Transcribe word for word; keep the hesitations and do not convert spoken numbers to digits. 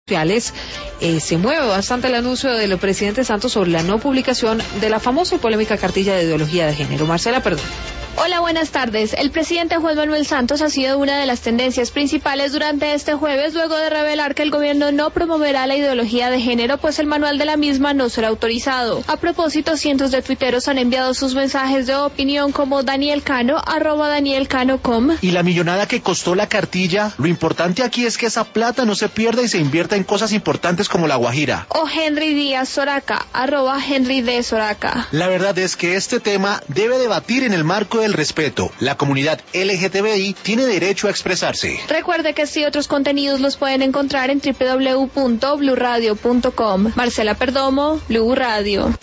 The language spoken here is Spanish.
sociales, eh, se mueve bastante el anuncio del presidente Santos sobre la no publicación de la famosa y polémica cartilla de ideología de género. Marcela, perdón. Hola, buenas tardes. El presidente Juan Manuel Santos ha sido una de las tendencias principales durante este jueves, luego de revelar que el gobierno no promoverá la ideología de género, pues el manual de la misma no será autorizado. A propósito, cientos de tuiteros han enviado sus mensajes de opinión, como Daniel Cano, arroba Daniel Cano com. Y la millonada que costó la cartilla, lo importante aquí es que esa plata no se pierda y se invierta en cosas importantes como la Guajira. O Henry Díaz Soraca, arroba Henry D. Soraca. La verdad es que este tema debe debatir en el marco de el respeto. La comunidad L G T B I tiene derecho a expresarse. Recuerde que este y otros contenidos los pueden encontrar en doble u doble u doble u punto blue radio punto com. Marcela Perdomo, Blue Radio.